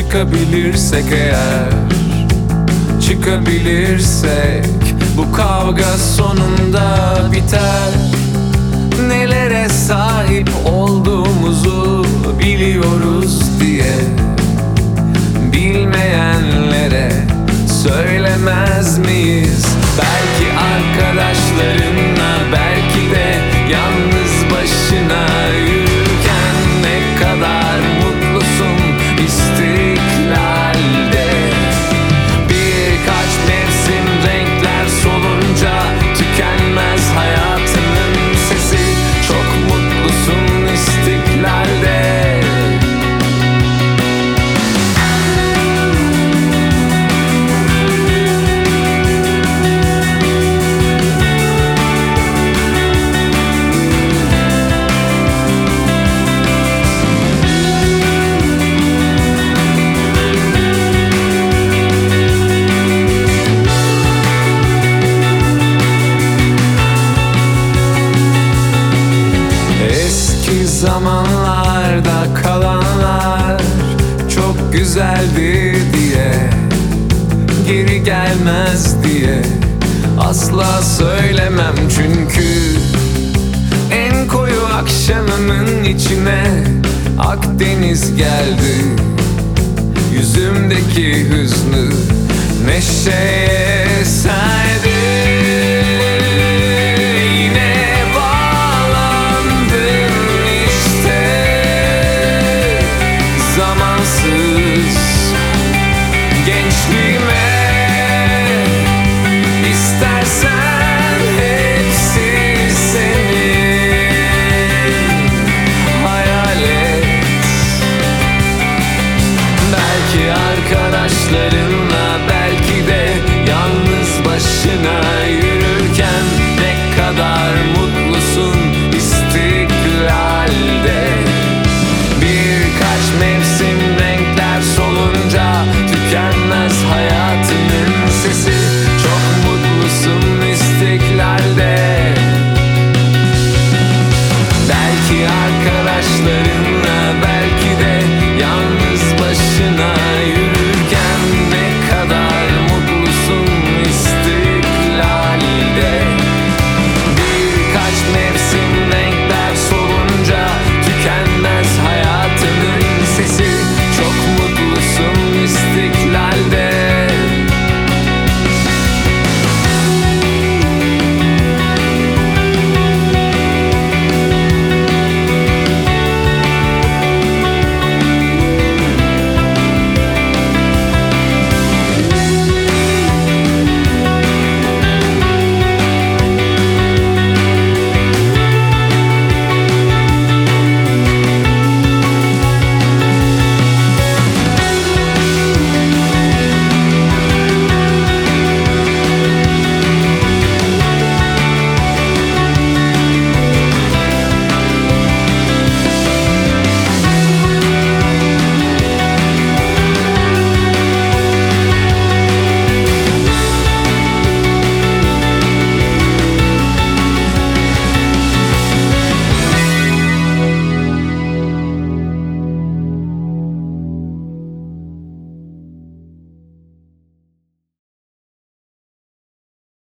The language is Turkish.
çıkabilirsek eğer, çıkabilirsek bu kavga sonunda biter. Nelere sahip olduğumuzu biliyoruz diye bilmeyenlere söylemez miyiz? Belki arkadaşlarınla, belki de yalnız başına yürürken ne kadar mutlusun istiklalde. Birkaç mevsim renkler solunca tükenmez hayatının sesi. Çok mutlusun istiklalde. Zamanlarda kalanlar çok güzeldi diye, geri gelmez diye asla söylemem. Çünkü en koyu akşamımın içine Akdeniz geldi. Yüzümdeki hüznü neşeye serdi. Gençliğime istersen hepsi senin, hayal et. Belki arkadaşların